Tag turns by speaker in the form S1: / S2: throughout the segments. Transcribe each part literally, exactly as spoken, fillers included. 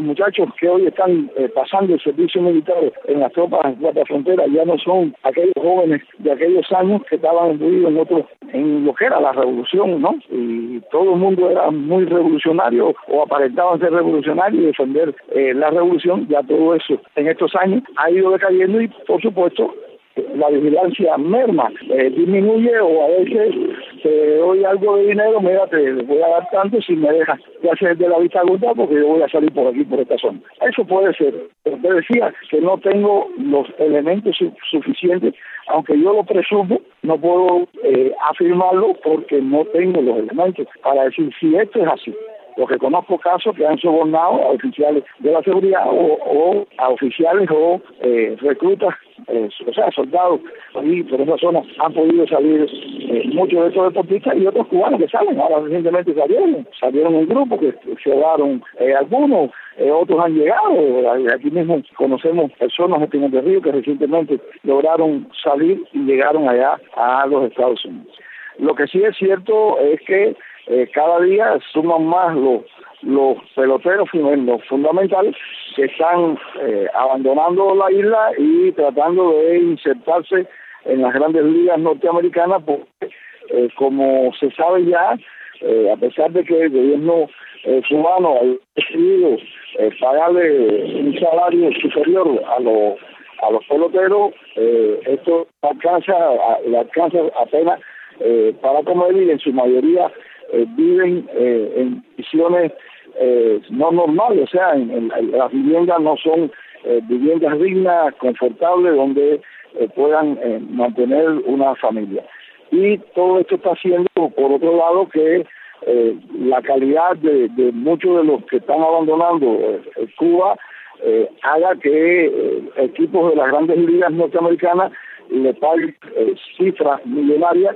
S1: los muchachos que hoy están eh, pasando el servicio militar en las tropas de la frontera ya no son aquellos jóvenes de aquellos años que estaban imbuidos en otro, en lo que era la revolución, ¿no? Y todo el mundo era muy revolucionario o aparentaban ser revolucionarios y defender eh, la revolución. Ya todo eso en estos años ha ido decayendo y, por supuesto, la vigilancia merma, eh, disminuye, o a veces te doy algo de dinero, mira, te voy a dar tanto si me dejas de hacer de la vista gorda porque yo voy a salir por aquí, por esta zona. Eso puede ser. Pero te decía que no tengo los elementos su suficientes, aunque yo lo presumo, no puedo eh, afirmarlo porque no tengo los elementos para decir si esto es así. Porque conozco casos que han sobornado a oficiales de la seguridad o, o a oficiales o eh, reclutas, eh, o sea, soldados, y por esa zona han podido salir eh, muchos de estos deportistas y otros cubanos que salen. Ahora recientemente salieron, salieron un grupo que se llevaron eh, algunos, eh, otros han llegado. Aquí mismo conocemos personas de Pinar del Río que recientemente lograron salir y llegaron allá a los Estados Unidos. Lo que sí es cierto es que Eh, cada día suman más los, los peloteros los fundamentales que están eh, abandonando la isla y tratando de insertarse en las grandes ligas norteamericanas porque, eh, como se sabe ya, eh, a pesar de que el gobierno eh, cubano ha decidido eh, pagarle un salario superior a los a los peloteros, eh, esto alcanza, le alcanza apenas eh, para comer, y en su mayoría Eh, viven eh, en condiciones eh, no normales, o sea, en, en, en las viviendas no son eh, viviendas dignas, confortables, donde eh, puedan eh, mantener una familia. Y todo esto está haciendo, por otro lado, que eh, la calidad de, de muchos de los que están abandonando eh, Cuba eh, haga que eh, equipos de las grandes ligas norteamericanas le paguen eh, cifras millonarias,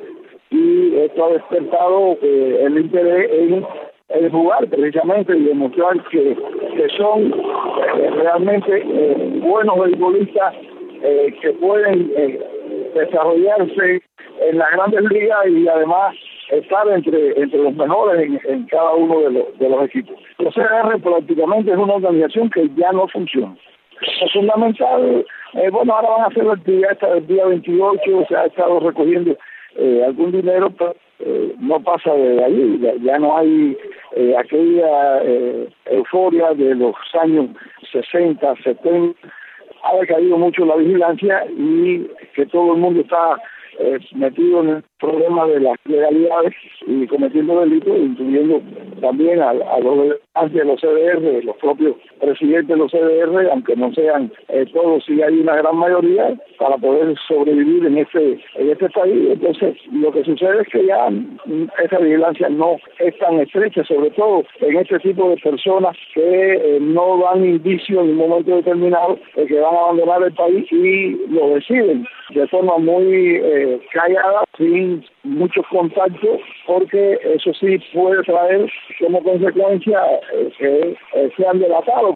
S1: y esto ha despertado eh, el interés en, en jugar precisamente y demostrar que, que son eh, realmente eh, buenos beisbolistas eh, que pueden eh, desarrollarse en las grandes ligas y además estar entre entre los mejores en, en cada uno de los, de los equipos. La C D R prácticamente es una organización que ya no funciona. Es fundamental, eh, bueno, ahora van a hacer la actividad hasta el día veintiocho, se ha estado recogiendo Eh, algún dinero, pero eh, no pasa de ahí, ya, ya no hay eh, aquella eh, euforia de los años sesenta, setenta, ha decaído mucho la vigilancia y que todo el mundo está eh, metido en el problema de las legalidades y cometiendo delitos, incluyendo también a, a los de los C D R, los propios presidentes de los C D R, aunque no sean eh, todos, sí hay una gran mayoría para poder sobrevivir en este en este país. Entonces, lo que sucede es que ya esa vigilancia no es tan estrecha, sobre todo en este tipo de personas que eh, no dan indicio en un momento determinado de que van a abandonar el país y lo deciden de forma muy eh, callada, sin muchos contactos, porque eso sí puede traer como consecuencia eh, que eh, sean delatados.